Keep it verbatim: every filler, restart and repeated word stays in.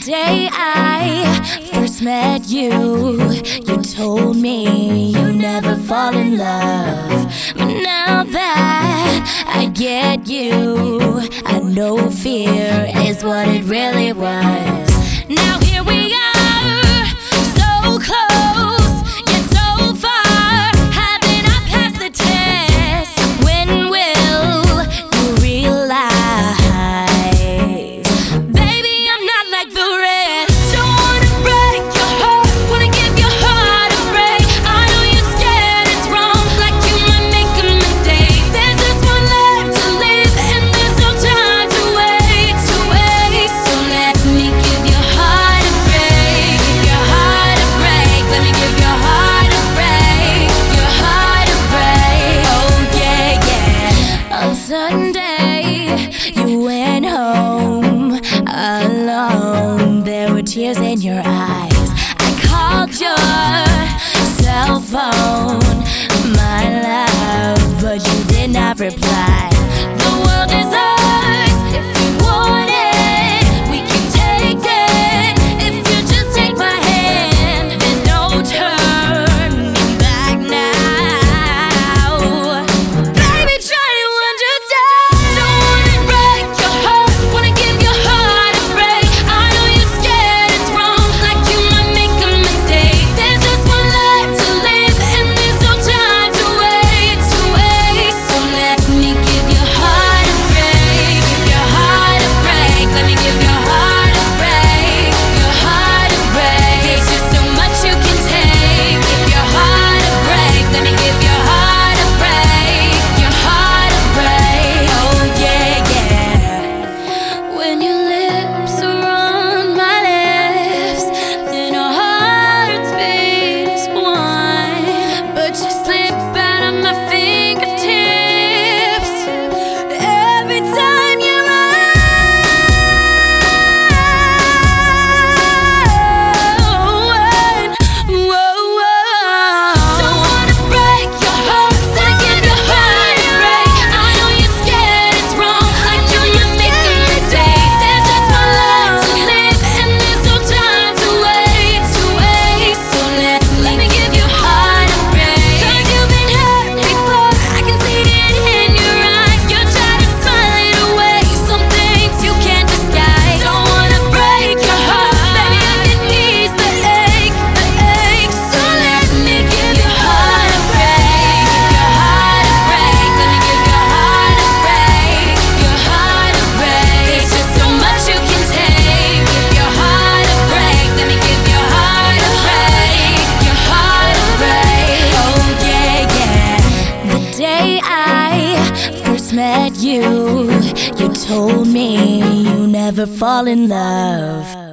day I first met you, you told me you never fall in love. But now that I get you, I know fear is what it really was. Now here we are, so close, yet so far. Haven't I passed the test? When will you realize? Baby, I'm not like the rest. Don't wanna break your heart, wanna give your heart a break. I know you're scared it's wrong, like you might make a mistake. There's just one life to live, and there's no time to wait, to wait. So let me give your heart a break, give your heart a break. Let me give your heart a break, your heart a break. Oh yeah, yeah. On Sunday, you went home alone. There were tears in your eyes. I called your cell phone, my love, but you did not reply. The world is ours if we want it. We can take it if you just take my hand. There's no turning back now. Baby, try to understand. Don't wanna break your heart, wanna give your heart a break. I know you're scared it's wrong, like you might make a mistake. There's just one life to live, and there's no time to wait, to wait. So let me give your heart a break, give your heart a break. Let me give your heart a break, your heart a break. There's just so much you can take. Give your heart a break. Let me give your heart a break, your heart a break. Oh yeah, yeah. When your lips are on my lips, then our hearts beat as one. But you slip out of my fingertips every time you run. Whoa, whoa. Don't wanna break your heart, wanna give your heart a break. I know you're scared it's wrong, like you might make a mistake. There's just one life to live, and there's no time to wait, to wait. So let let me give your heart a break. 'Cause you've been hurt before, I can see it in your eyes. You're trying to smile it away, some things you can't disguise. Don't wanna break your heart, baby, I can ease the ache, the ache. So let me give your heart a break, give your heart a break. Let me give your heart a break, your heart a break. There's just so much you can take. Give your heart a break. Let me give your heart a break, your heart a break. Oh yeah, yeah. The day I first met you, you told me you never fall in love.